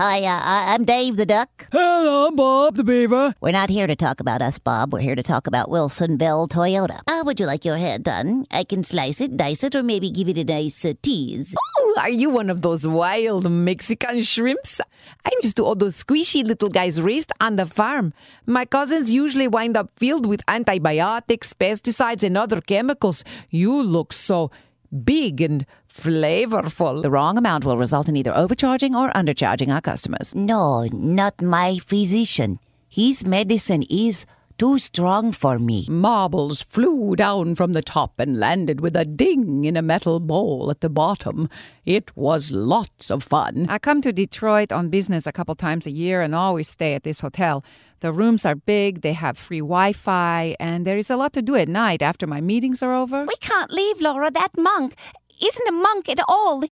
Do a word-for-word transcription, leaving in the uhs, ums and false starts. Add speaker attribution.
Speaker 1: Hi, uh, I- I'm Dave the Duck.
Speaker 2: Hello, I'm Bob the Beaver.
Speaker 1: We're not here to talk about us, Bob. We're here to talk about Wilsonville Toyota. How would you like your hair done? I can slice it, dice it, or maybe give it a nice uh, tease.
Speaker 3: Oh, are you one of those wild Mexican shrimps? I'm used to all those squishy little guys raised on the farm. My cousins usually wind up filled with antibiotics, pesticides, and other chemicals. You look so big and flavorful.
Speaker 4: The wrong amount will result in either overcharging or undercharging our customers.
Speaker 1: No, not my physician. His medicine is too strong for me.
Speaker 2: Marbles flew down from the top and landed with a ding in a metal bowl at the bottom. It was lots of fun.
Speaker 5: I come to Detroit on business a couple times a year and always stay at this hotel. The rooms are big, they have free Wi-Fi, and there is a lot to do at night after my meetings are over.
Speaker 6: We can't leave, Laura. That monk isn't a monk at all.